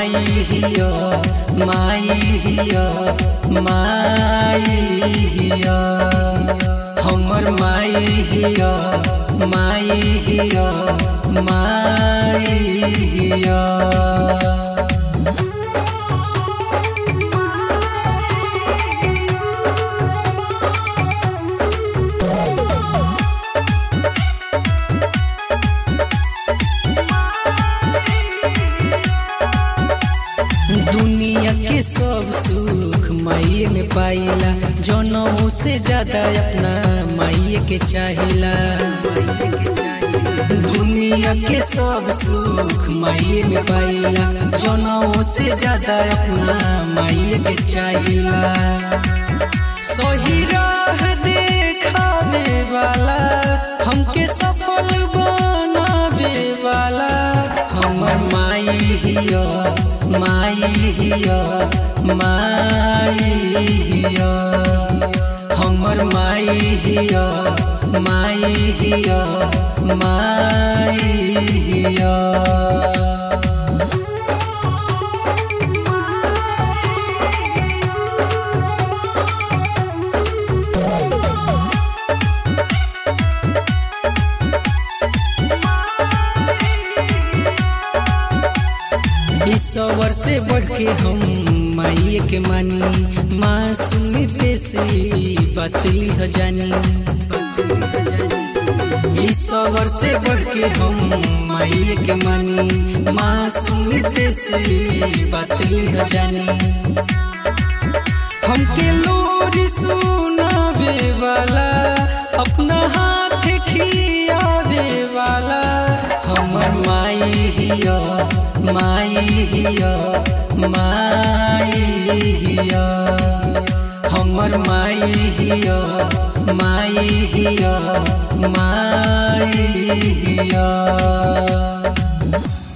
माई हिया माई हिया माई हिया हमर माई हिया माई हिया माई हिया। दुनिया के सब सुख माई में पाइला, जनों से ज्यादा अपना माई के चाहिला। दुनिया के सब सुख माई में पाइला, जनों से ज्यादा अपना माई के चाहिला। सही राह देखावे वाला, हमके सफल बनावे वाला, हमर माई हिया माई हिया माई हिया हमर माई हिया माई हिया माई हिया। ईश्वर से बढ़ के हम माई के मानी, माँ सुनते से बतली ह जानी। ईश्वर से बढ़ के हम माई के मानी, माँ सुनते से बतली ह जानी। हमके लोरी सुनावे वाला, अपना हाथ खियावे वाला, हमर माई हिया माई हिया माई हिया हमर माई हिया माई हिया माई हिया।